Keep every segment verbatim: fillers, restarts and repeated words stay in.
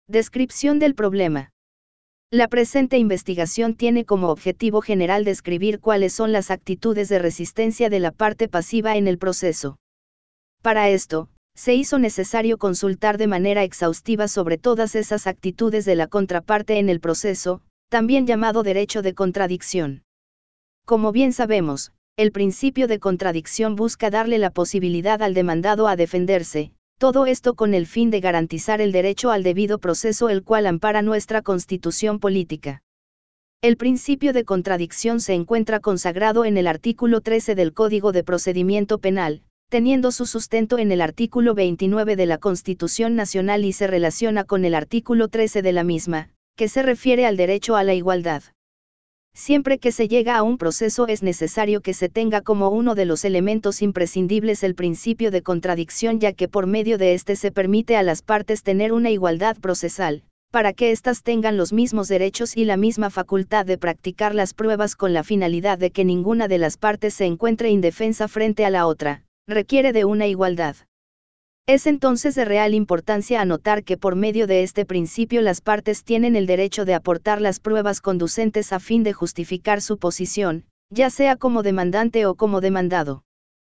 Descripción del problema. La presente investigación tiene como objetivo general describir cuáles son las actitudes de resistencia de la parte pasiva en el proceso. Para esto, se hizo necesario consultar de manera exhaustiva sobre todas esas actitudes de la contraparte en el proceso, también llamado derecho de contradicción. Como bien sabemos, el principio de contradicción busca darle la posibilidad al demandado a defenderse, todo esto con el fin de garantizar el derecho al debido proceso, el cual ampara nuestra Constitución política. El principio de contradicción se encuentra consagrado en el artículo trece del Código de Procedimiento Penal, teniendo su sustento en el artículo veintinueve de la Constitución Nacional y se relaciona con el artículo trece de la misma, que se refiere al derecho a la igualdad. Siempre que se llega a un proceso es necesario que se tenga como uno de los elementos imprescindibles el principio de contradicción, ya que por medio de este se permite a las partes tener una igualdad procesal, para que éstas tengan los mismos derechos y la misma facultad de practicar las pruebas con la finalidad de que ninguna de las partes se encuentre indefensa frente a la otra, requiere de una igualdad. Es entonces de real importancia anotar que por medio de este principio las partes tienen el derecho de aportar las pruebas conducentes a fin de justificar su posición, ya sea como demandante o como demandado.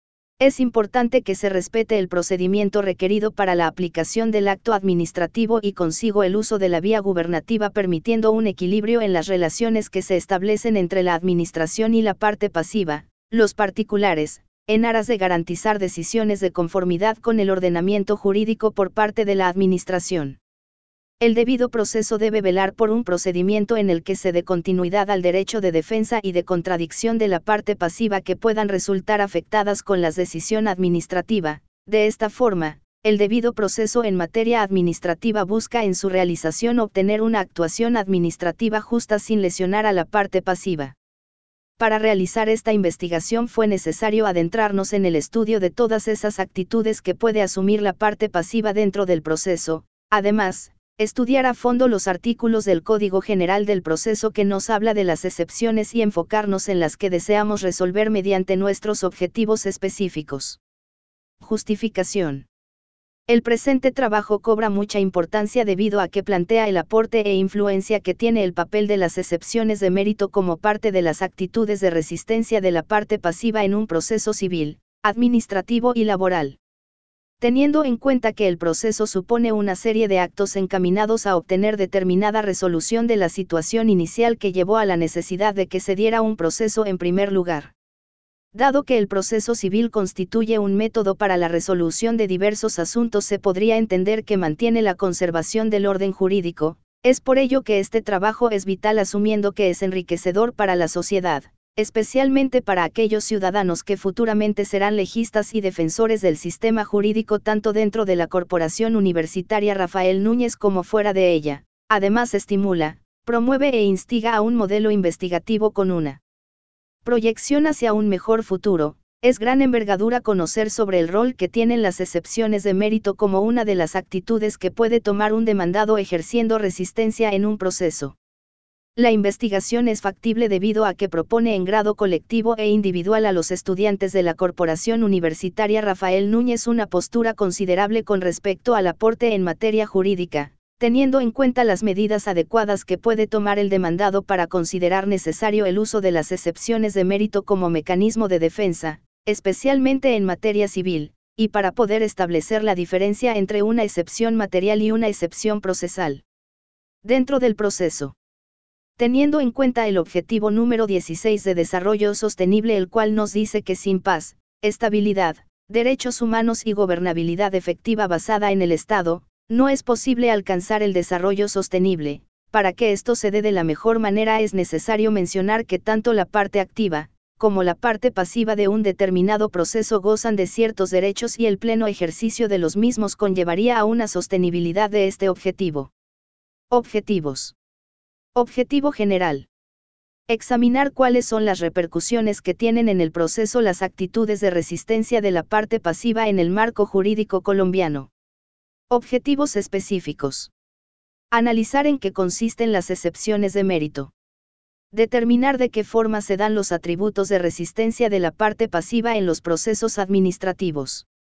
Es importante que se respete el procedimiento requerido para la aplicación del acto administrativo y consigo el uso de la vía gubernativa, permitiendo un equilibrio en las relaciones que se establecen entre la administración y la parte pasiva, los particulares, en aras de garantizar decisiones de conformidad con el ordenamiento jurídico por parte de la Administración. El debido proceso debe velar por un procedimiento en el que se dé continuidad al derecho de defensa y de contradicción de la parte pasiva que puedan resultar afectadas con la decisión administrativa. De esta forma, el debido proceso en materia administrativa busca en su realización obtener una actuación administrativa justa sin lesionar a la parte pasiva. Para realizar esta investigación fue necesario adentrarnos en el estudio de todas esas actitudes que puede asumir la parte pasiva dentro del proceso, además, estudiar a fondo los artículos del Código General del Proceso que nos habla de las excepciones y enfocarnos en las que deseamos resolver mediante nuestros objetivos específicos. Justificación. El presente trabajo cobra mucha importancia debido a que plantea el aporte e influencia que tiene el papel de las excepciones de mérito como parte de las actitudes de resistencia de la parte pasiva en un proceso civil, administrativo y laboral. Teniendo en cuenta que el proceso supone una serie de actos encaminados a obtener determinada resolución de la situación inicial que llevó a la necesidad de que se diera un proceso en primer lugar. Dado que el proceso civil constituye un método para la resolución de diversos asuntos, se podría entender que mantiene la conservación del orden jurídico, es por ello que este trabajo es vital, asumiendo que es enriquecedor para la sociedad, especialmente para aquellos ciudadanos que futuramente serán legistas y defensores del sistema jurídico tanto dentro de la Corporación Universitaria Rafael Núñez como fuera de ella. Además estimula, promueve e instiga a un modelo investigativo con una proyección hacia un mejor futuro. Es gran envergadura conocer sobre el rol que tienen las excepciones de mérito como una de las actitudes que puede tomar un demandado ejerciendo resistencia en un proceso. La investigación es factible debido a que propone en grado colectivo e individual a los estudiantes de la Corporación Universitaria Rafael Núñez una postura considerable con respecto al aporte en materia jurídica, teniendo en cuenta las medidas adecuadas que puede tomar el demandado para considerar necesario el uso de las excepciones de mérito como mecanismo de defensa, especialmente en materia civil, y para poder establecer la diferencia entre una excepción material y una excepción procesal. Dentro del proceso. Teniendo en cuenta el objetivo número dieciséis de desarrollo sostenible, el cual nos dice que sin paz, estabilidad, derechos humanos y gobernabilidad efectiva basada en el Estado, no es posible alcanzar el desarrollo sostenible. Para que esto se dé de la mejor manera es necesario mencionar que tanto la parte activa, como la parte pasiva de un determinado proceso gozan de ciertos derechos y el pleno ejercicio de los mismos conllevaría a una sostenibilidad de este objetivo. Objetivos. Objetivo general. Examinar cuáles son las repercusiones que tienen en el proceso las actitudes de resistencia de la parte pasiva en el marco jurídico colombiano. Objetivos específicos. Analizar en qué consisten las excepciones de mérito. Determinar de qué forma se dan los atributos de resistencia de la parte pasiva en los procesos administrativos.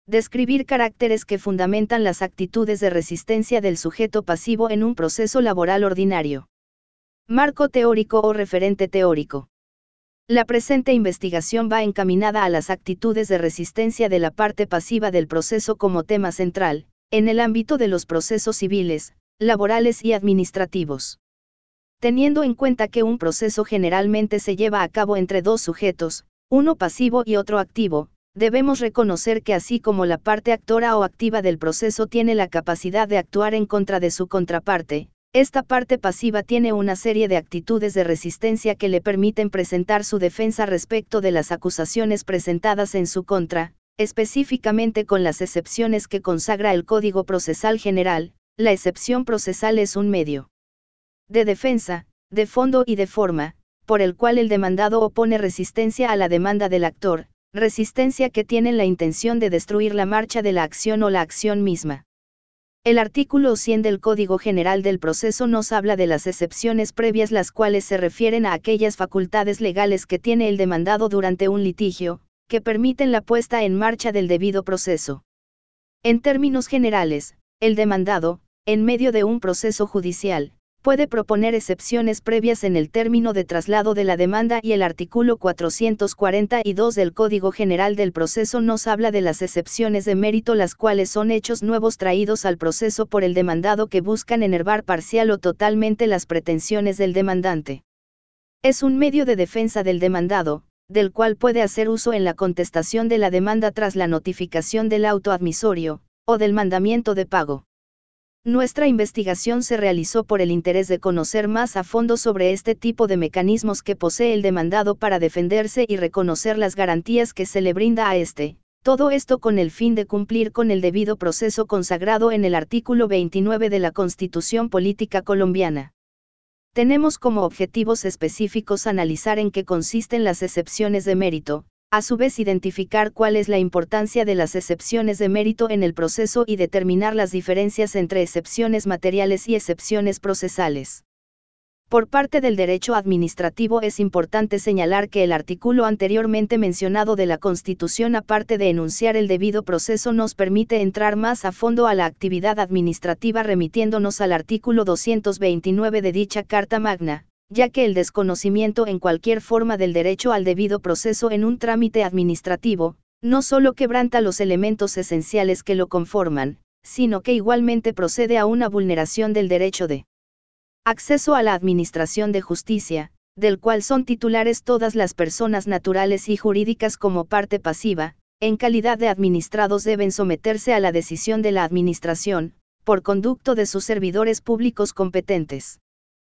Describir caracteres que fundamentan las actitudes de resistencia del sujeto pasivo en un proceso laboral ordinario. Marco teórico o referente teórico. La presente investigación va encaminada a las actitudes de resistencia de la parte pasiva del proceso como tema central, en el ámbito de los procesos civiles, laborales y administrativos. Teniendo en cuenta que un proceso generalmente se lleva a cabo entre dos sujetos, uno pasivo y otro activo, debemos reconocer que así como la parte actora o activa del proceso tiene la capacidad de actuar en contra de su contraparte, esta parte pasiva tiene una serie de actitudes de resistencia que le permiten presentar su defensa respecto de las acusaciones presentadas en su contra, específicamente con las excepciones que consagra el Código Procesal General. La excepción procesal es un medio de defensa, de fondo y de forma, por el cual el demandado opone resistencia a la demanda del actor, resistencia que tienen la intención de destruir la marcha de la acción o la acción misma. El artículo cien del Código General del Proceso nos habla de las excepciones previas, las cuales se refieren a aquellas facultades legales que tiene el demandado durante un litigio, que permiten la puesta en marcha del debido proceso. En términos generales, el demandado, en medio de un proceso judicial, puede proponer excepciones previas en el término de traslado de la demanda, y el artículo cuatrocientos cuarenta y dos del Código General del Proceso nos habla de las excepciones de mérito, las cuales son hechos nuevos traídos al proceso por el demandado que buscan enervar parcial o totalmente las pretensiones del demandante. Es un medio de defensa del demandado, del cual puede hacer uso en la contestación de la demanda tras la notificación del auto admisorio, o del mandamiento de pago. Nuestra investigación se realizó por el interés de conocer más a fondo sobre este tipo de mecanismos que posee el demandado para defenderse y reconocer las garantías que se le brinda a este, todo esto con el fin de cumplir con el debido proceso consagrado en el artículo veintinueve de la Constitución Política Colombiana. Tenemos como objetivos específicos analizar en qué consisten las excepciones de mérito, a su vez identificar cuál es la importancia de las excepciones de mérito en el proceso y determinar las diferencias entre excepciones materiales y excepciones procesales. Por parte del derecho administrativo es importante señalar que el artículo anteriormente mencionado de la Constitución, aparte de enunciar el debido proceso, nos permite entrar más a fondo a la actividad administrativa remitiéndonos al artículo doscientos veintinueve de dicha Carta Magna, ya que el desconocimiento en cualquier forma del derecho al debido proceso en un trámite administrativo, no solo quebranta los elementos esenciales que lo conforman, sino que igualmente procede a una vulneración del derecho de acceso a la administración de justicia, del cual son titulares todas las personas naturales y jurídicas como parte pasiva, en calidad de administrados deben someterse a la decisión de la administración, por conducto de sus servidores públicos competentes.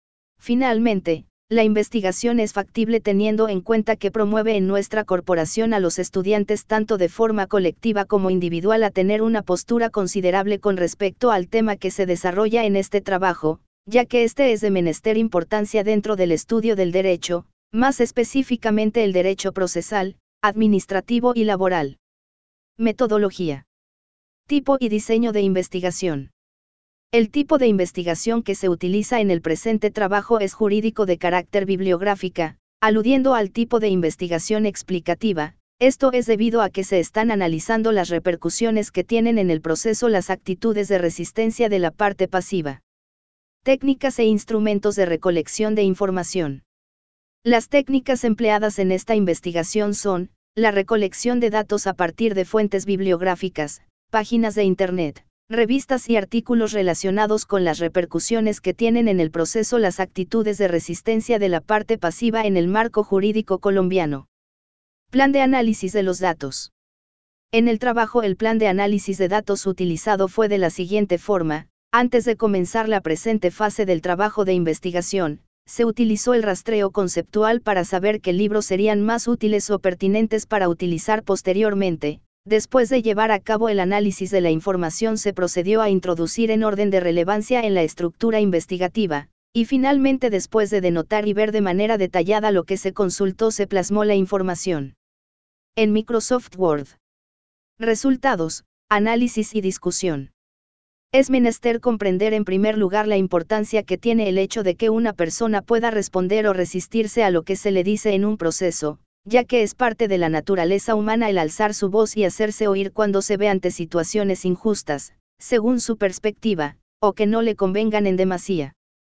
Finalmente, la investigación es factible teniendo en cuenta que promueve en nuestra corporación a los estudiantes tanto de forma colectiva como individual a tener una postura considerable con respecto al tema que se desarrolla en este trabajo, ya que este es de menester importancia dentro del estudio del derecho, más específicamente el derecho procesal, administrativo y laboral. Metodología. Tipo y diseño de investigación. El tipo de investigación que se utiliza en el presente trabajo es jurídico de carácter bibliográfica, aludiendo al tipo de investigación explicativa. Esto es debido a que se están analizando las repercusiones que tienen en el proceso las actitudes de resistencia de la parte pasiva. Técnicas e instrumentos de recolección de información. Las técnicas empleadas en esta investigación son, la recolección de datos a partir de fuentes bibliográficas, páginas de Internet, revistas y artículos relacionados con las repercusiones que tienen en el proceso las actitudes de resistencia de la parte pasiva en el marco jurídico colombiano. Plan de análisis de los datos. En el trabajo el plan de análisis de datos utilizado fue de la siguiente forma: antes de comenzar la presente fase del trabajo de investigación, se utilizó el rastreo conceptual para saber qué libros serían más útiles o pertinentes para utilizar posteriormente. Después de llevar a cabo el análisis de la información se procedió a introducir en orden de relevancia en la estructura investigativa, y finalmente después de denotar y ver de manera detallada lo que se consultó se plasmó la información en Microsoft Word. Resultados, análisis y discusión. Es menester comprender en primer lugar la importancia que tiene el hecho de que una persona pueda responder o resistirse a lo que se le dice en un proceso, ya que es parte de la naturaleza humana el alzar su voz y hacerse oír cuando se ve ante situaciones injustas, según su perspectiva, o que no le convengan en demasía.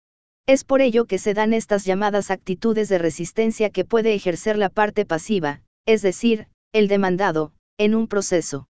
Es por ello que se dan estas llamadas actitudes de resistencia que puede ejercer la parte pasiva, es decir, el demandado, en un proceso.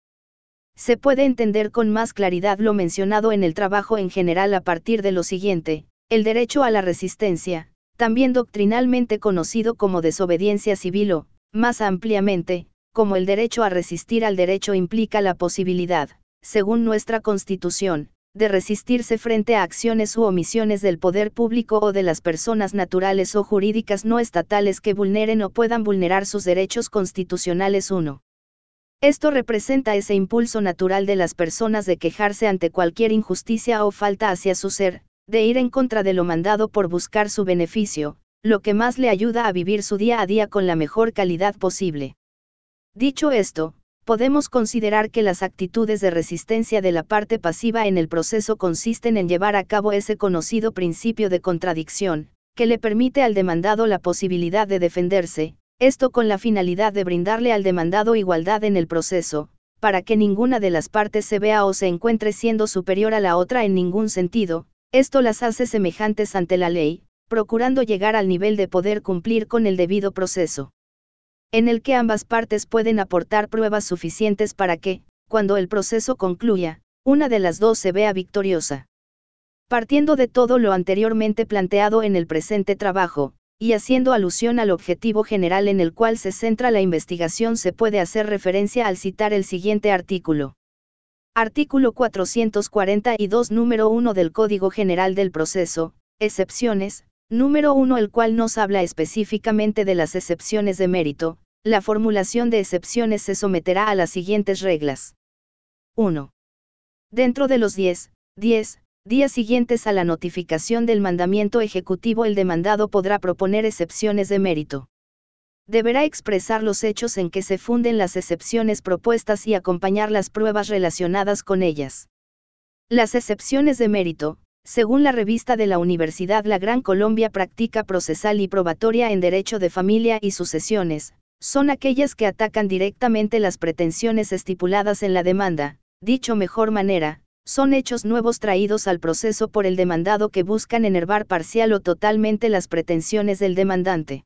Se puede entender con más claridad lo mencionado en el trabajo en general a partir de lo siguiente: el derecho a la resistencia, también doctrinalmente conocido como desobediencia civil o, más ampliamente, como el derecho a resistir al derecho, implica la posibilidad, según nuestra Constitución, de resistirse frente a acciones u omisiones del poder público o de las personas naturales o jurídicas no estatales que vulneren o puedan vulnerar sus derechos constitucionales. uno. Esto representa ese impulso natural de las personas de quejarse ante cualquier injusticia o falta hacia su ser, de ir en contra de lo mandado por buscar su beneficio, lo que más le ayuda a vivir su día a día con la mejor calidad posible. Dicho esto, podemos considerar que las actitudes de resistencia de la parte pasiva en el proceso consisten en llevar a cabo ese conocido principio de contradicción, que le permite al demandado la posibilidad de defenderse, esto con la finalidad de brindarle al demandado igualdad en el proceso, para que ninguna de las partes se vea o se encuentre siendo superior a la otra en ningún sentido. Esto las hace semejantes ante la ley, procurando llegar al nivel de poder cumplir con el debido proceso, en el que ambas partes pueden aportar pruebas suficientes para que, cuando el proceso concluya, una de las dos se vea victoriosa. Partiendo de todo lo anteriormente planteado en el presente trabajo, y haciendo alusión al objetivo general en el cual se centra la investigación, se puede hacer referencia al citar el siguiente artículo. Artículo cuatrocientos cuarenta y dos número uno del Código General del Proceso, excepciones, número uno, el cual nos habla específicamente de las excepciones de mérito. La formulación de excepciones se someterá a las siguientes reglas. uno. Dentro de los diez, diez días siguientes a la notificación del mandamiento ejecutivo, el demandado podrá proponer excepciones de mérito. Deberá expresar los hechos en que se funden las excepciones propuestas y acompañar las pruebas relacionadas con ellas. Las excepciones de mérito, según la revista de la Universidad La Gran Colombia Práctica Procesal y Probatoria en Derecho de Familia y Sucesiones, son aquellas que atacan directamente las pretensiones estipuladas en la demanda. Dicho mejor manera, son hechos nuevos traídos al proceso por el demandado que buscan enervar parcial o totalmente las pretensiones del demandante.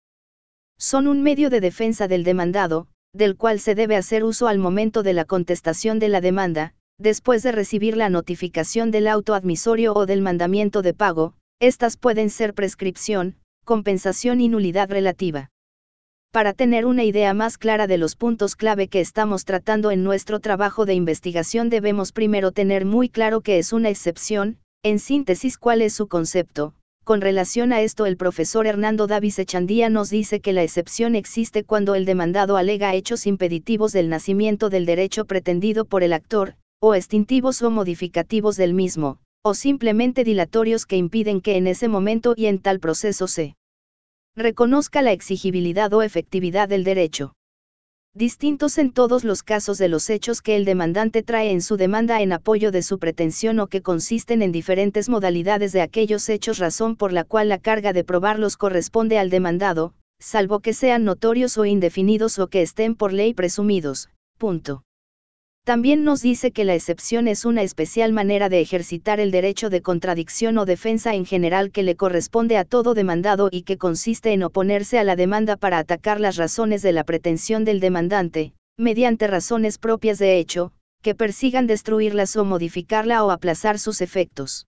Son un medio de defensa del demandado, del cual se debe hacer uso al momento de la contestación de la demanda, después de recibir la notificación del auto admisorio o del mandamiento de pago. Estas pueden ser prescripción, compensación y nulidad relativa. Para tener una idea más clara de los puntos clave que estamos tratando en nuestro trabajo de investigación, debemos primero tener muy claro qué es una excepción, en síntesis cuál es su concepto. Con relación a esto, el profesor Hernando Davis Echandía nos dice que la excepción existe cuando el demandado alega hechos impeditivos del nacimiento del derecho pretendido por el actor, o extintivos o modificativos del mismo, o simplemente dilatorios que impiden que en ese momento y en tal proceso se reconozca la exigibilidad o efectividad del derecho. Distintos en todos los casos de los hechos que el demandante trae en su demanda en apoyo de su pretensión, o que consisten en diferentes modalidades de aquellos hechos, razón por la cual la carga de probarlos corresponde al demandado, salvo que sean notorios o indefinidos o que estén por ley presumidos. Punto. También nos dice que la excepción es una especial manera de ejercitar el derecho de contradicción o defensa en general que le corresponde a todo demandado, y que consiste en oponerse a la demanda para atacar las razones de la pretensión del demandante, mediante razones propias de hecho, que persigan destruirlas o modificarla o aplazar sus efectos.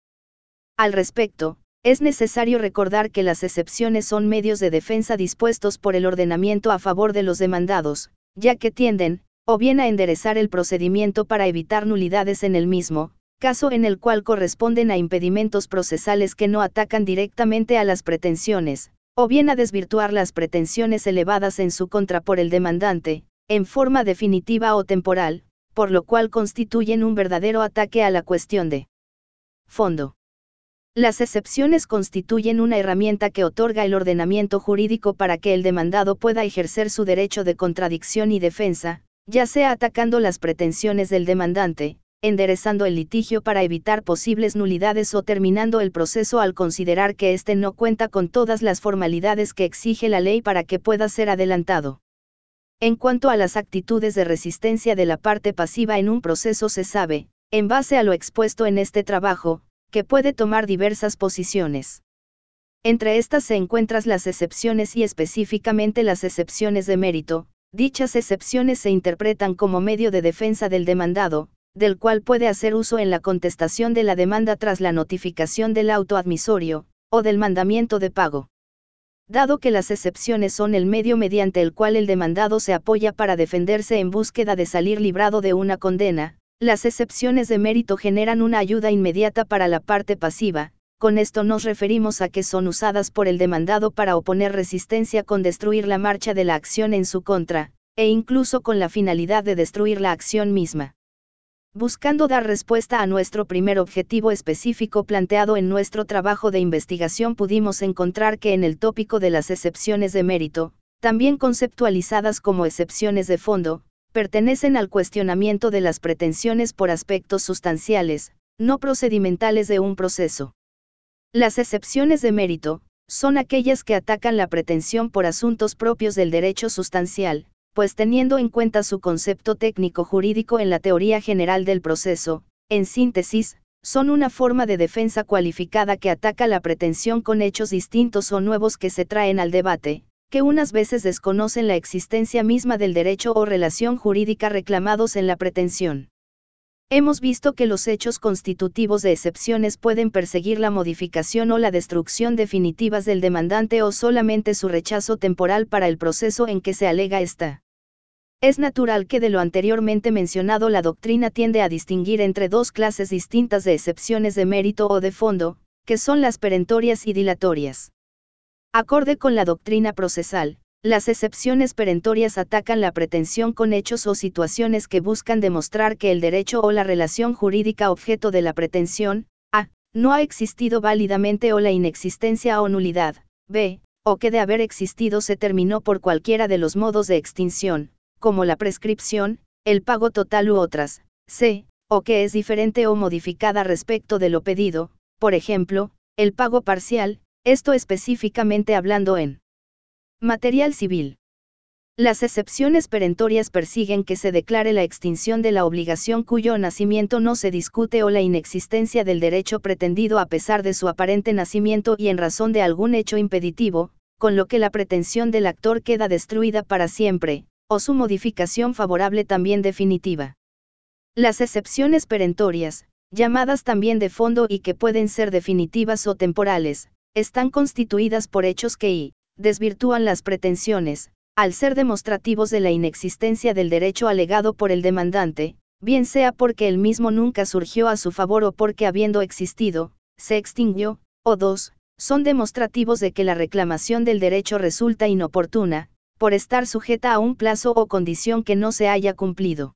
Al respecto, es necesario recordar que las excepciones son medios de defensa dispuestos por el ordenamiento a favor de los demandados, ya que tienden, o bien a enderezar el procedimiento para evitar nulidades en el mismo, caso en el cual corresponden a impedimentos procesales que no atacan directamente a las pretensiones, o bien a desvirtuar las pretensiones elevadas en su contra por el demandante, en forma definitiva o temporal, por lo cual constituyen un verdadero ataque a la cuestión de fondo. Las excepciones constituyen una herramienta que otorga el ordenamiento jurídico para que el demandado pueda ejercer su derecho de contradicción y defensa, ya sea atacando las pretensiones del demandante, enderezando el litigio para evitar posibles nulidades, o terminando el proceso al considerar que éste no cuenta con todas las formalidades que exige la ley para que pueda ser adelantado. En cuanto a las actitudes de resistencia de la parte pasiva en un proceso, se sabe, en base a lo expuesto en este trabajo, que puede tomar diversas posiciones. Entre estas se encuentran las excepciones y específicamente las excepciones de mérito. Dichas excepciones se interpretan como medio de defensa del demandado, del cual puede hacer uso en la contestación de la demanda tras la notificación del auto admisorio, o del mandamiento de pago. Dado que las excepciones son el medio mediante el cual el demandado se apoya para defenderse en búsqueda de salir librado de una condena, las excepciones de mérito generan una ayuda inmediata para la parte pasiva. Con esto nos referimos a que son usadas por el demandado para oponer resistencia con destruir la marcha de la acción en su contra, e incluso con la finalidad de destruir la acción misma. Buscando dar respuesta a nuestro primer objetivo específico planteado en nuestro trabajo de investigación, pudimos encontrar que en el tópico de las excepciones de mérito, también conceptualizadas como excepciones de fondo, pertenecen al cuestionamiento de las pretensiones por aspectos sustanciales, no procedimentales de un proceso. Las excepciones de mérito son aquellas que atacan la pretensión por asuntos propios del derecho sustancial, pues teniendo en cuenta su concepto técnico-jurídico en la teoría general del proceso, en síntesis, son una forma de defensa cualificada que ataca la pretensión con hechos distintos o nuevos que se traen al debate, que unas veces desconocen la existencia misma del derecho o relación jurídica reclamados en la pretensión. Hemos visto que los hechos constitutivos de excepciones pueden perseguir la modificación o la destrucción definitivas del demandante o solamente su rechazo temporal para el proceso en que se alega esta. Es natural que de lo anteriormente mencionado la doctrina tiende a distinguir entre dos clases distintas de excepciones de mérito o de fondo, que son las perentorias y dilatorias. Acorde con la doctrina procesal, las excepciones perentorias atacan la pretensión con hechos o situaciones que buscan demostrar que el derecho o la relación jurídica objeto de la pretensión, a. no ha existido válidamente o la inexistencia o nulidad, b. o que de haber existido se terminó por cualquiera de los modos de extinción, como la prescripción, el pago total u otras, c. o que es diferente o modificada respecto de lo pedido, por ejemplo, el pago parcial, esto específicamente hablando en material civil. Las excepciones perentorias persiguen que se declare la extinción de la obligación cuyo nacimiento no se discute o la inexistencia del derecho pretendido a pesar de su aparente nacimiento y en razón de algún hecho impeditivo, con lo que la pretensión del actor queda destruida para siempre, o su modificación favorable también definitiva. Las excepciones perentorias, llamadas también de fondo y que pueden ser definitivas o temporales, están constituidas por hechos que y desvirtúan las pretensiones, al ser demostrativos de la inexistencia del derecho alegado por el demandante, bien sea porque el mismo nunca surgió a su favor o porque habiendo existido, se extinguió, o dos, son demostrativos de que la reclamación del derecho resulta inoportuna, por estar sujeta a un plazo o condición que no se haya cumplido.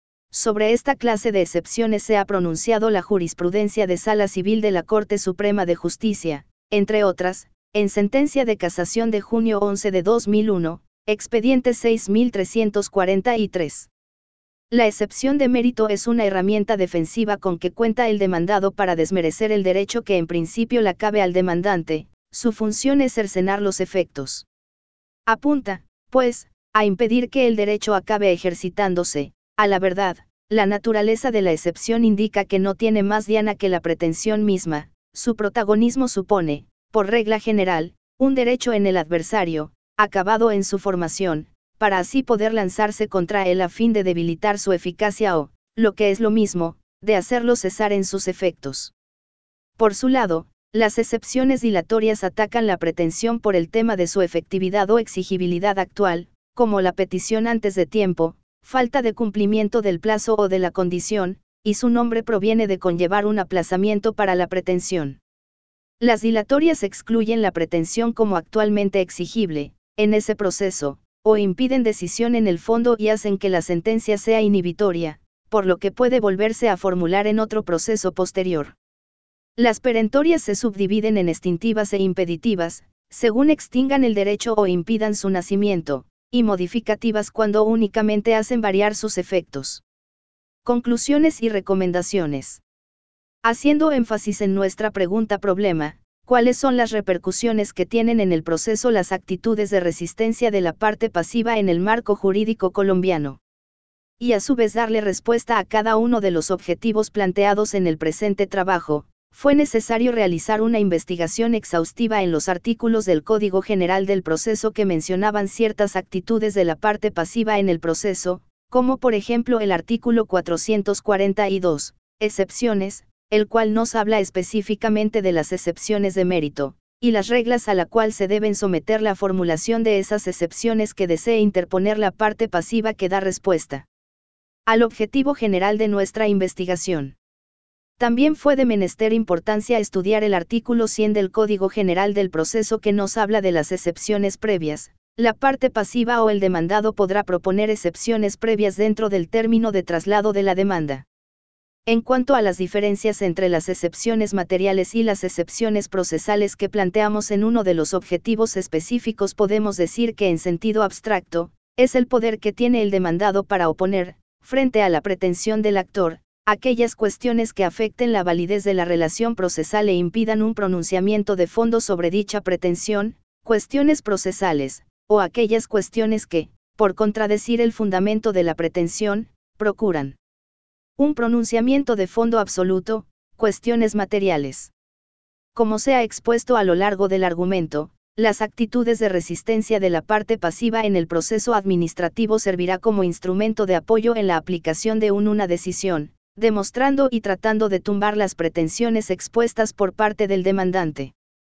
Sobre esta clase de excepciones se ha pronunciado la jurisprudencia de Sala Civil de la Corte Suprema de Justicia, entre otras, en sentencia de casación de junio once de dos mil uno, expediente seis mil trescientos cuarenta y tres. La excepción de mérito es una herramienta defensiva con que cuenta el demandado para desmerecer el derecho que en principio le cabe al demandante. Su función es cercenar los efectos. Apunta, pues, a impedir que el derecho acabe ejercitándose. A la verdad, la naturaleza de la excepción indica que no tiene más diana que la pretensión misma. Su protagonismo supone, por regla general, un derecho en el adversario, acabado en su formación, para así poder lanzarse contra él a fin de debilitar su eficacia o, lo que es lo mismo, de hacerlo cesar en sus efectos. Por su lado, las excepciones dilatorias atacan la pretensión por el tema de su efectividad o exigibilidad actual, como la petición antes de tiempo, falta de cumplimiento del plazo o de la condición, y su nombre proviene de conllevar un aplazamiento para la pretensión. Las dilatorias excluyen la pretensión como actualmente exigible, en ese proceso, o impiden decisión en el fondo y hacen que la sentencia sea inhibitoria, por lo que puede volverse a formular en otro proceso posterior. Las perentorias se subdividen en extintivas e impeditivas, según extingan el derecho o impidan su nacimiento, y modificativas cuando únicamente hacen variar sus efectos. Conclusiones y recomendaciones. Haciendo énfasis en nuestra pregunta-problema, cuáles son las repercusiones que tienen en el proceso las actitudes de resistencia de la parte pasiva en el marco jurídico colombiano. Y a su vez darle respuesta a cada uno de los objetivos planteados en el presente trabajo, fue necesario realizar una investigación exhaustiva en los artículos del Código General del Proceso que mencionaban ciertas actitudes de la parte pasiva en el proceso, como por ejemplo el artículo cuatrocientos cuarenta y dos, excepciones, el cual nos habla específicamente de las excepciones de mérito, y las reglas a la cual se deben someter la formulación de esas excepciones que desee interponer la parte pasiva que da respuesta al objetivo general de nuestra investigación. También fue de menester importancia estudiar el artículo cien del Código General del Proceso que nos habla de las excepciones previas. La parte pasiva o el demandado podrá proponer excepciones previas dentro del término de traslado de la demanda. En cuanto a las diferencias entre las excepciones materiales y las excepciones procesales que planteamos en uno de los objetivos específicos, podemos decir que en sentido abstracto, es el poder que tiene el demandado para oponer, frente a la pretensión del actor, aquellas cuestiones que afecten la validez de la relación procesal e impidan un pronunciamiento de fondo sobre dicha pretensión, cuestiones procesales, o aquellas cuestiones que, por contradecir el fundamento de la pretensión, procuran un pronunciamiento de fondo absoluto, cuestiones materiales. Como se ha expuesto a lo largo del argumento, las actitudes de resistencia de la parte pasiva en el proceso administrativo servirá como instrumento de apoyo en la aplicación de un, una decisión, demostrando y tratando de tumbar las pretensiones expuestas por parte del demandante.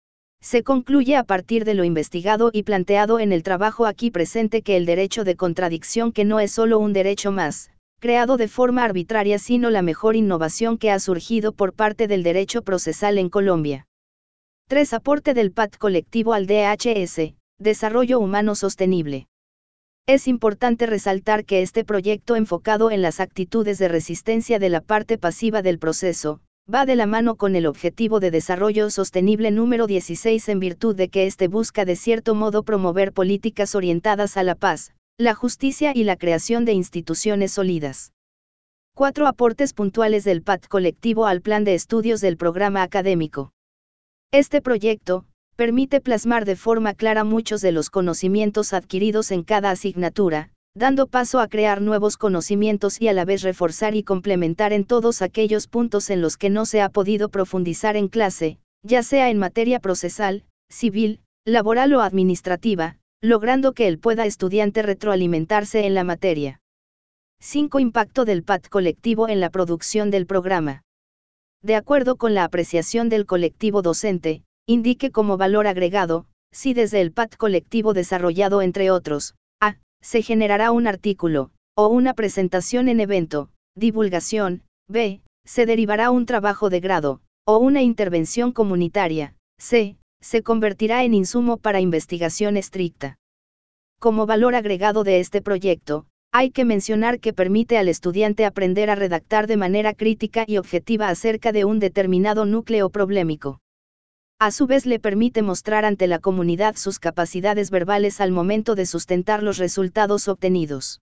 Se concluye a partir de lo investigado y planteado en el trabajo aquí presente que el derecho de contradicción, que no es solo un derecho más, creado de forma arbitraria, sino la mejor innovación que ha surgido por parte del derecho procesal en Colombia. tres Aporte del P A T colectivo al D H S, Desarrollo Humano Sostenible. Es importante resaltar que este proyecto enfocado en las actitudes de resistencia de la parte pasiva del proceso, va de la mano con el Objetivo de Desarrollo Sostenible número dieciséis, en virtud de que éste busca de cierto modo promover políticas orientadas a la paz, la justicia y la creación de instituciones sólidas. cuatro Aportes puntuales del P A T colectivo al plan de estudios del programa académico. Este proyecto permite plasmar de forma clara muchos de los conocimientos adquiridos en cada asignatura, dando paso a crear nuevos conocimientos y a la vez reforzar y complementar en todos aquellos puntos en los que no se ha podido profundizar en clase, ya sea en materia procesal, civil, laboral o administrativa, logrando que el pueda estudiante retroalimentarse en la materia. cinco Impacto del P A T colectivo en la producción del programa. De acuerdo con la apreciación del colectivo docente, indique como valor agregado, si desde el P A T colectivo desarrollado entre otros, a. se generará un artículo, o una presentación en evento, divulgación, b. se derivará un trabajo de grado, o una intervención comunitaria, c. se convertirá en insumo para investigación estricta. Como valor agregado de este proyecto, hay que mencionar que permite al estudiante aprender a redactar de manera crítica y objetiva acerca de un determinado núcleo problemático. A su vez le permite mostrar ante la comunidad sus capacidades verbales al momento de sustentar los resultados obtenidos.